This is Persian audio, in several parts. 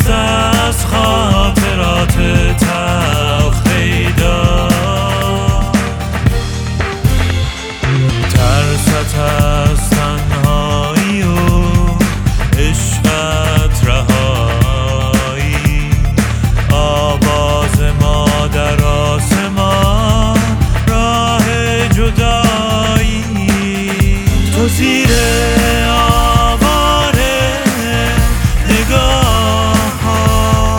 از خاطرات تلخ پیدا، ترست از تنهایی و عشقت رهایی، آواز ما در آسمان، راه جدایی، تو زیر آواره نگاه ها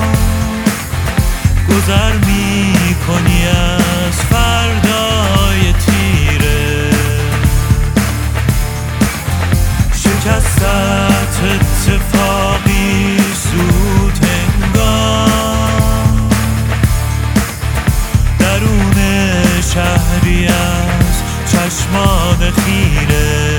گذر می کنی از فردای تیره، شکستت اتفاقی زود هنگام، درون شهری از چشمان خیره.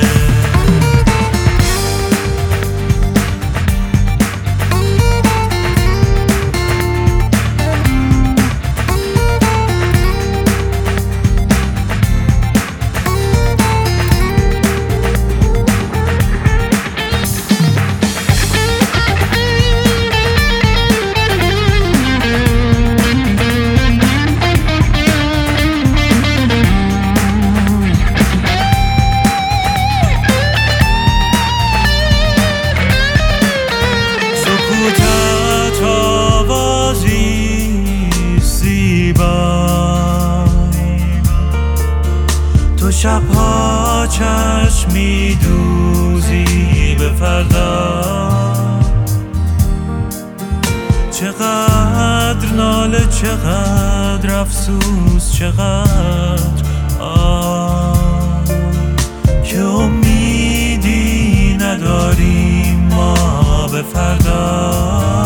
سکوتت آوازی زیبا، تو شبها چشمی دوزی به فردا، چقدر ناله، چقدر افسوس، چقدر که امیدی نداریم ما به فردا.